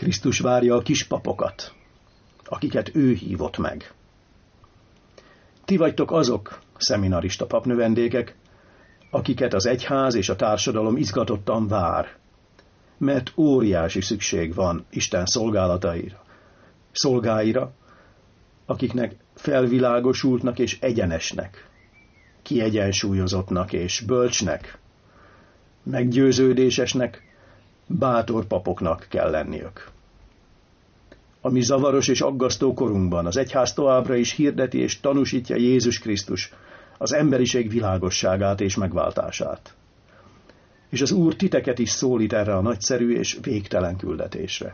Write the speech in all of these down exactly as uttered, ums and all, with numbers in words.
Krisztus várja a kispapokat, akiket ő hívott meg. Ti vagytok azok, szeminarista papnövendékek, akiket az egyház és a társadalom izgatottan vár, mert óriási szükség van Isten szolgálataira, szolgáira, akiknek felvilágosultnak és egyenesnek, kiegyensúlyozottnak és bölcsnek, meggyőződésesnek, bátor papoknak kell lenniük. A mi zavaros és aggasztó korunkban az egyház továbbra is hirdeti és tanúsítja Jézus Krisztus, az emberiség világosságát és megváltását. És az Úr titeket is szólít erre a nagyszerű és végtelen küldetésre.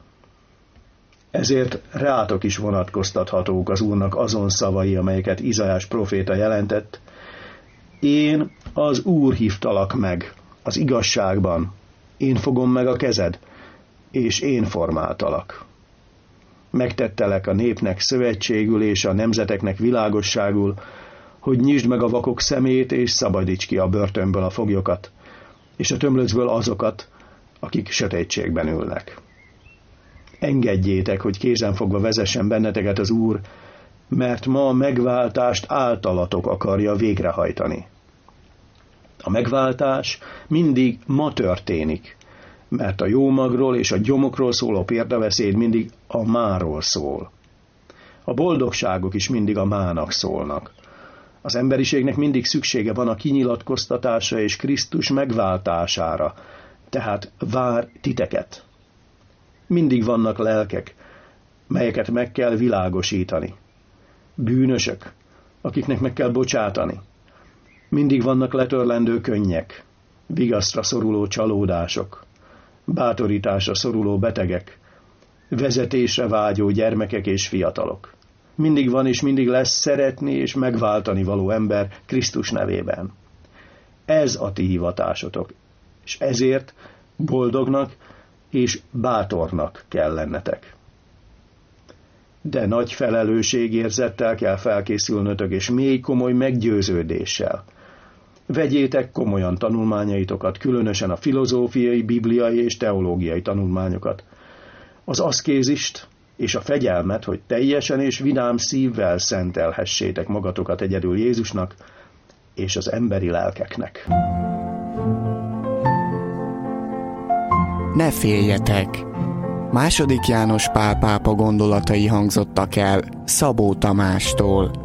Ezért rátok is vonatkoztathatók az Úrnak azon szavai, amelyeket Izaiás próféta jelentett. Én, az Úr hívtalak meg az igazságban, én fogom meg a kezed, és én formáltalak. Megtettelek a népnek szövetségül és a nemzeteknek világosságul, hogy nyisd meg a vakok szemét, és szabadíts ki a börtönből a foglyokat, és a tömlöcből azokat, akik sötétségben ülnek. Engedjétek, hogy kézenfogva vezessen benneteket az Úr, mert ma a megváltást általatok akarja végrehajtani. A megváltás mindig ma történik, mert a jómagról és a gyomokról szóló példabeszéd mindig a máról szól. A boldogságok is mindig a mának szólnak. Az emberiségnek mindig szüksége van a kinyilatkoztatásra és Krisztus megváltására, tehát vár titeket. Mindig vannak lelkek, melyeket meg kell világosítani. Bűnösök, akiknek meg kell bocsátani. Mindig vannak letörlendő könnyek, vigasztra szoruló csalódások, bátorításra szoruló betegek, vezetésre vágyó gyermekek és fiatalok. Mindig van és mindig lesz szeretni és megváltani való ember Krisztus nevében. Ez a ti hivatásotok, és ezért boldognak és bátornak kell lennetek. De nagy felelősségérzettel kell felkészülnötök, és mély komoly meggyőződéssel. Vegyétek komolyan tanulmányaitokat, különösen a filozófiai, bibliai és teológiai tanulmányokat. Az aszkézist és a fegyelmet, hogy teljesen és vidám szívvel szentelhessétek magatokat egyedül Jézusnak és az emberi lelkeknek. Ne féljetek! Második János Pál pápa gondolatai hangzottak el Szabó Tamástól.